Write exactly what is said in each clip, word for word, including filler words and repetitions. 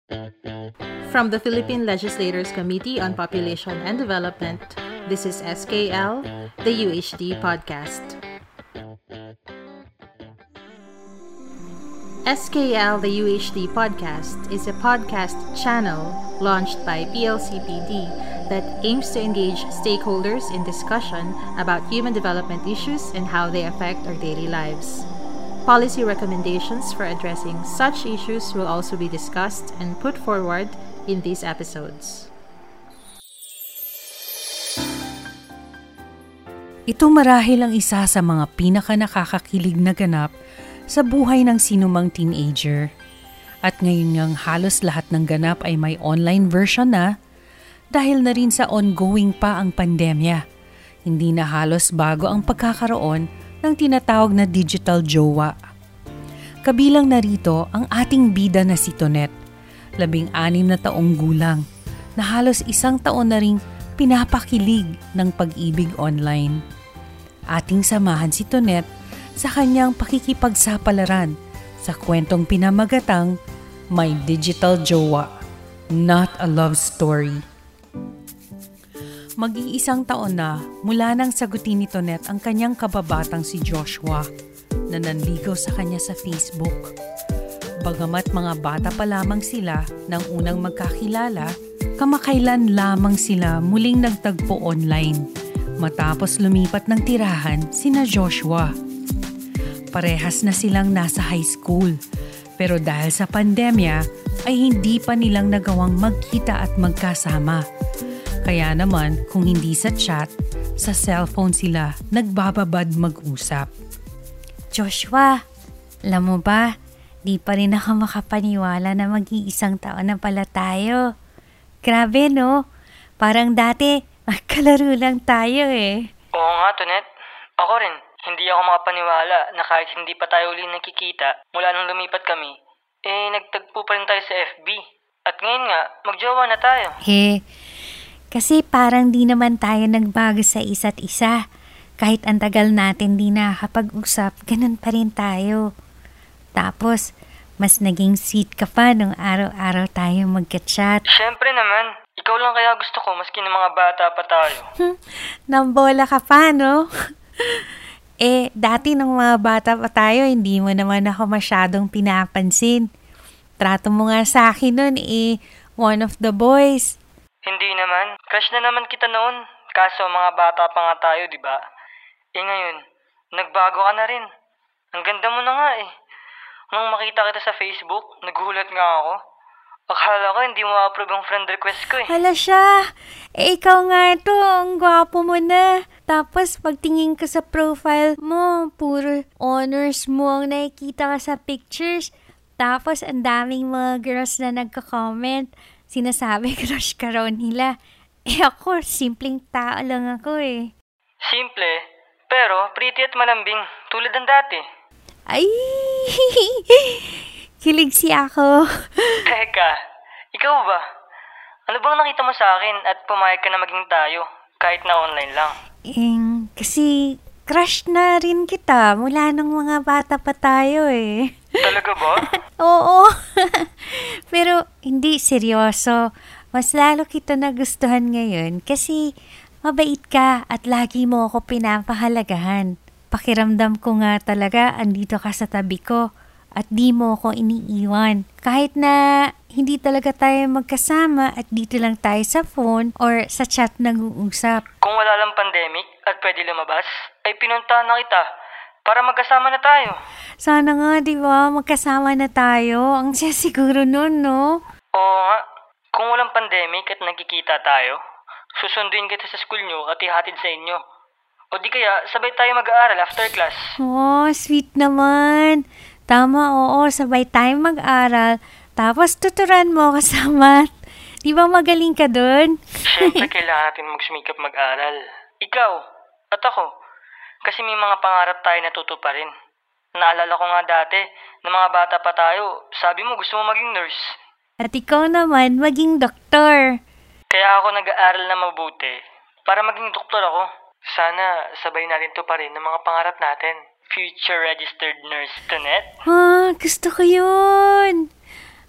From the Philippine Legislators Committee on Population and Development, this is S K L, the U H D podcast. S K L, the U H D podcast, is a podcast channel launched by P L C P D that aims to engage stakeholders in discussion about human development issues and how they affect our daily lives. Policy recommendations for addressing such issues will also be discussed and put forward in these episodes. Ito marahil ang isa sa mga pinaka-nakakakilig na ganap sa buhay ng sinumang teenager. At ngayon ngang halos lahat ng ganap ay may online version na dahil na rin sa ongoing pa ang pandemya. Hindi na halos bago ang pagkakaroon ng tinatawag na digital jowa. Kabilang narito ang ating bida na si Tonet, labing anim na taong gulang, na halos isang taon na ring pinapakilig ng pag-ibig online. Ating samahan si Tonet sa kanyang pakikipagsapalaran sa kwentong pinamagatang My Digital Jowa, Not a Love Story. Mag-iisang taon na mula nang sagutin ni Tonet ang kanyang kababatang si Joshua na nanligaw sa kanya sa Facebook. Bagamat mga bata pa lamang sila nang unang magkakilala, kamakailan lamang sila muling nagtagpo online matapos lumipat ng tirahan sina Joshua. Parehas na silang nasa high school, pero dahil sa pandemya ay hindi pa nilang nagawang magkita at magkasama. Kaya naman kung hindi sa chat, sa cellphone sila nagbababad mag-usap. Joshua, alam mo ba, di pa rin ako makapaniwala na mag-iisang taon na pala tayo. Grabe no, parang dati magkalaro lang tayo eh. Oo nga, Tonet. Ako rin. Hindi ako makapaniwala na kahit hindi pa tayo uli nakikita mula nung lumipat kami, eh nagtagpo pa rin tayo sa F B. At ngayon nga, magjowa na tayo. He, kasi parang di naman tayo nagbago sa isa't isa. Kahit ang tagal natin di nakakapag-usap, ganun pa rin tayo. Tapos, mas naging sweet ka pa nung araw-araw tayo magka-chat. Siyempre naman, ikaw lang kaya gusto ko maski ng mga bata pa tayo. Nambola ka pa, no? Eh, dati nung mga bata pa tayo, hindi mo naman ako masyadong pinapansin. Trato mo nga sa akin nun, eh, one of the boys. Hindi naman. Crush na naman kita noon. Kaso mga bata pa nga tayo, di ba? Eh ngayon, nagbago ka na rin. Ang ganda mo na nga eh. Nung makita kita sa Facebook, nagulat nga ako. Akala ko hindi mo approve ang friend request ko eh. Hala siya! Eh, ikaw nga to, ang gwapo mo na. Tapos, pagtingin ka sa profile mo, puro honors mo ang nakikita ka sa pictures. Tapos, ang daming mga girls na nagka-comment. Sinasabi, crush ka raw nila. Eh ako, simpleng tao lang ako eh. Simple, pero pretty at malambing, tulad ng dati. Ay! Kilig si ako. Teka, ikaw ba? Ano bang nakita mo sa akin at pumayag ka na maging tayo, kahit na online lang? Eh, kasi crush na rin kita mula nung mga bata pa tayo eh. Talaga ba? Oo. Pero hindi seryoso. Mas lalo kita nagustuhan ngayon kasi mabait ka at lagi mo ako pinapahalagahan. Pakiramdam ko nga talaga andito ka sa tabi ko at di mo ako iniiwan. Kahit na hindi talaga tayo magkasama at dito lang tayo sa phone or sa chat nag-uusap. Kung wala lang pandemic at pwede lumabas, ay pinuntahan na kita para magkasama na tayo. Sana nga, di ba? Magkasama na tayo. Ang siya siguro nun, no? Oo nga. Kung walang pandemic at nagkikita tayo, susunduin kita sa school nyo at ihatid sa inyo. O di kaya, sabay tayo mag-aaral after class. Oh, sweet naman. Tama, oo. Sabay tayo mag-aral. Tapos tuturan mo kasama. Di ba magaling ka dun? Siyempre, kailangan natin magsumikap mag-aral. Ikaw at ako. Kasi may mga pangarap tayo natutuparin. Naalala ko nga dati, na mga bata pa tayo, sabi mo gusto mo maging nurse. At ikaw naman, maging doktor. Kaya ako nag-aaral na mabuti para maging doktor ako. Sana sabay natin to pa rin ng mga pangarap natin. Future registered nurse, Tonet. Ah, gusto ko yun.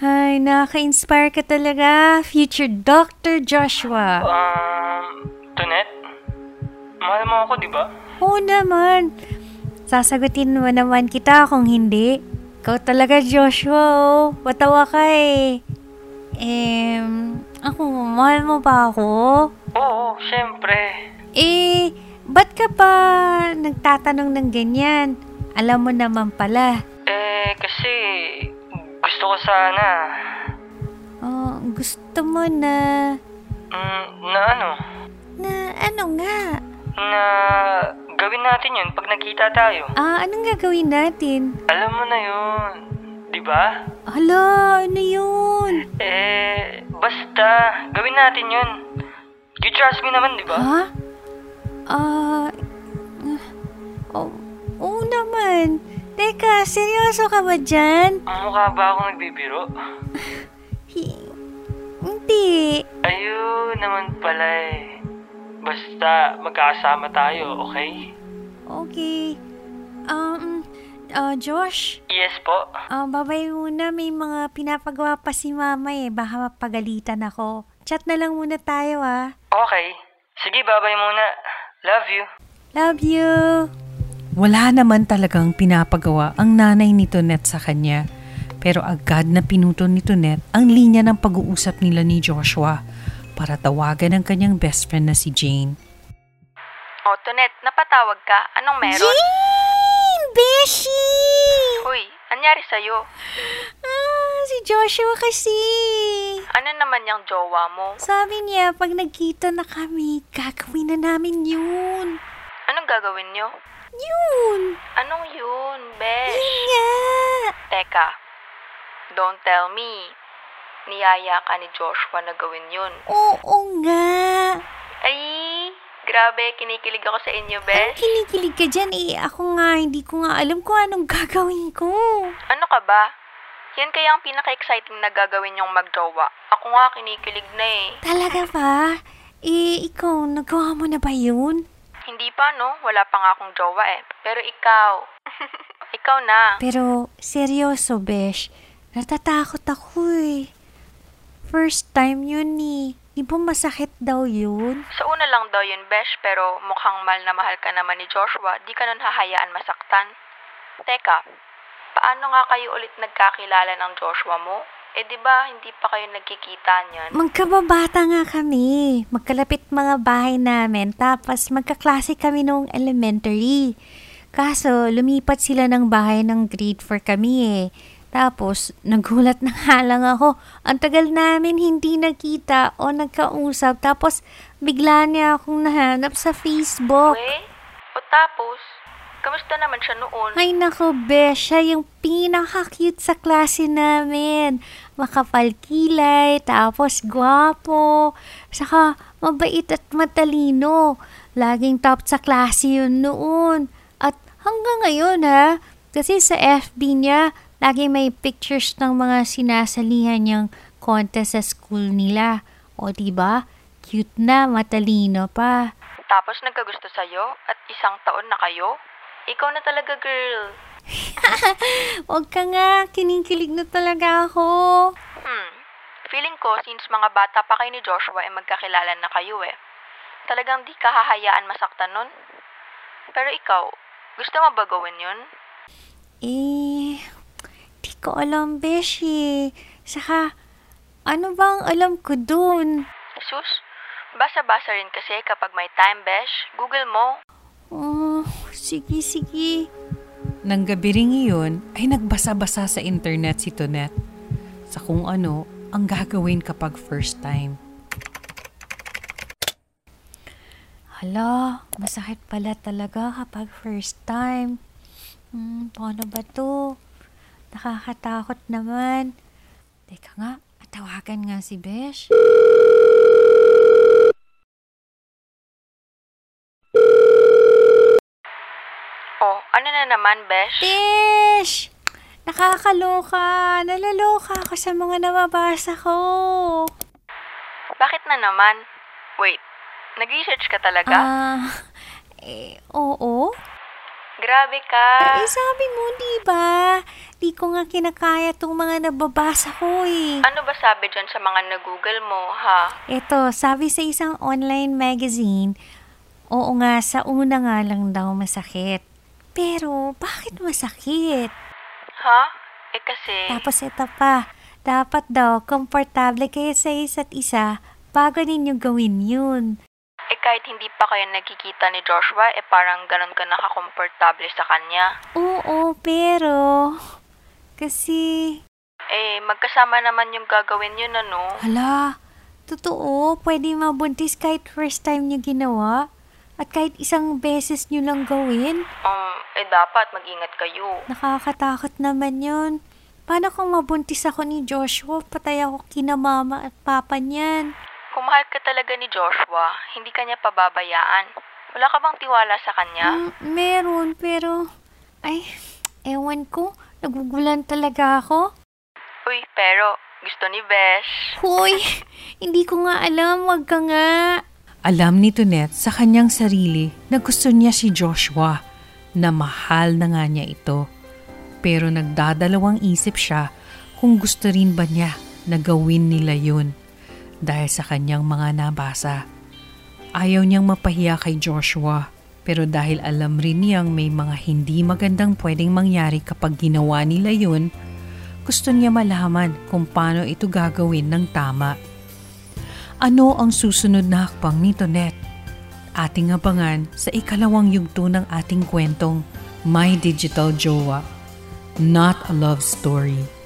Ay, nakaka-inspire ka talaga, future Doctor Joshua. Um, Tonet? Mahal mo ako, di ba? Oo naman. Sasagutin mo naman kita kung hindi. Ikaw talaga, Joshua, oh. Patawa ka eh. Eh, ako, mahal mo ba ako? Oo, syempre. Eh, ba't ka pa nagtatanong ng ganyan? Alam mo naman pala. Eh, kasi gusto ko sana. Oh, gusto mo na... Mm, na ano? Na ano nga? Na gawin natin yun pag nagkita tayo. Ah, anong gagawin natin? Alam mo na yun, di ba? Hala, ano yun? Eh, basta, gawin natin yun. You trust me naman, di ba? Ha? Ah... oh, oo naman. Teka, seryoso ka ba dyan? Mukha ba akong nagbibiro? Hi- Hindi. Ayun naman pala eh. Basta, magkakasama tayo, okay? Okay. Um, uh, Josh? Yes po. Uh, babay muna, may mga pinapagawa pa si mama eh. Baka mapagalitan ako. Chat na lang muna tayo ah. Okay. Sige, babay muna. Love you. Love you. Wala naman talagang pinapagawa ang nanay ni Tonet sa kanya. Pero agad na pinuto ni Tonet ang linya ng pag-uusap nila ni Joshua para tawagan ang kanyang best friend na si Jane. Oh, Tonet, napatawag ka. Anong meron? Jane! Beshi! Uy, anyari sa'yo? Ah, si Joshua kasi. Ano naman yung jowa mo? Sabi niya, pag nagkita na kami, gagawin na namin yun. Anong gagawin nyo? Yun! Anong yun, besh? Yun nga! Teka, don't tell me. Niyaya ka ni Joshua na gawin yun. Oo nga! Ay, grabe, kinikilig ako sa inyo, Ang besh. kinikilig ka dyan eh. Ako nga, hindi ko nga alam kung anong gagawin ko. Ano ka ba? Yan kaya ang pinaka-exciting na gagawin yung magjowa. Ako nga, kinikilig na eh. Talaga ba? Eh, ikaw, nagawa mo na ba yun? Hindi pa, no? Wala pa nga akong jowa eh. Pero ikaw, ikaw na. Pero, seryoso, Besh. Natatakot ako eh. First time yun eh. Di ba masakit daw yun? Sa una lang daw yun, besh, pero mukhang mahal na mahal ka naman ni Joshua, di ka nun hahayaan masaktan. Teka, paano nga kayo ulit nagkakilala ng Joshua mo? Eh di ba hindi pa kayo nagkikita niyan? Magkababata nga kami. Magkalapit mga bahay namin. Tapos magkaklase kami nung elementary. Kaso, lumipat sila ng bahay ng grade four kami eh. Tapos, nagulat na nga lang ako. Ang tagal namin hindi nakita o nagkausap. Tapos, bigla niya akong nahanap sa Facebook. We? O tapos, kamusta naman siya noon? Ay nako, Besh, siya yung pinaka-cute sa klase namin. Makapal kilay, tapos gwapo, saka mabait at matalino. Laging top sa klase yun noon. At hanggang ngayon ha, kasi sa F B niya, lagi may pictures ng mga sinasalihan niyang contest sa school nila. O diba, cute na, matalino pa. Tapos nagkagusto sa'yo at isang taon na kayo? Ikaw na talaga, girl. Huwag ka nga, kinikilig na talaga ako. Hmm, feeling ko since mga bata pa kayo ni Joshua ay magkakilala na kayo eh. Talagang di ka hahayaan masaktan nun. Pero ikaw, gusto mo ba gawin yun? Eh, di ko alam, Beshi. Saka, ano bang alam ko dun? Sus, basa-basa rin kasi kapag may time, besh. Google mo. Oh, sige, sige. Nang gabi ring iyon ay nagbasa-basa sa internet si Tonet sa kung ano ang gagawin kapag first time. Hala, masakit pala talaga kapag first time. Hmm, paano ba to? Nakakatakot naman. Teka nga, tawagan nga si Besh. Oh, ano na naman, besh? Besh! Nakakaloka. Nalaloka ako sa mga nababasa ko. Bakit na naman? Wait, nag-research ka talaga? Ah, eh, oo. Grabe ka. Eh, sabi mo, di ba? Di ko nga kinakaya tong mga nababasa ko eh. Ano ba sabi dyan sa mga nag-google mo, ha? Ito, sabi sa isang online magazine, oo nga, sa una nga lang daw masakit. Pero, bakit masakit? Ha? Eh kasi... Tapos ito pa, dapat daw, komportable kayo sa isa't isa bago ninyo gawin yun. Eh kahit hindi pa kayo nagkikita ni Joshua, eh parang ganun ka nakakomportable sa kanya. Oo, pero... Kasi... Eh, magkasama naman yung gagawin yun, ano? Hala, totoo, pwede mabuntis kahit first time nyo ginawa? At kahit isang beses nyo lang gawin? Um, eh dapat mag-ingat kayo. Nakakatakot naman yun. Paano kung mabuntis ako ni Joshua, patay ako kina mama at papa niyan? Kung mahal ka talaga ni Joshua, hindi ka niya pababayaan. Wala ka bang tiwala sa kanya? Mm, meron, pero... Ay, ewan ko. Nagugulan talaga ako. Uy, pero gusto ni Besh. Hoy, hindi ko nga alam. Wag ka nga. Alam ni Tonette sa kanyang sarili na gusto niya si Joshua, na mahal na nga niya ito. Pero nagdadalawang isip siya kung gusto rin ba niya na gawin nila yun dahil sa kanyang mga nabasa. Ayaw niyang mapahiya kay Joshua, pero dahil alam rin niyang may mga hindi magandang pwedeng mangyari kapag ginawa nila yun, gusto niya malaman kung paano ito gagawin ng tama. Ano ang susunod na hakbang ni Tonette? Ating abangan sa ikalawang yugto ng ating kwentong My Digital Jowa, Not a Love Story.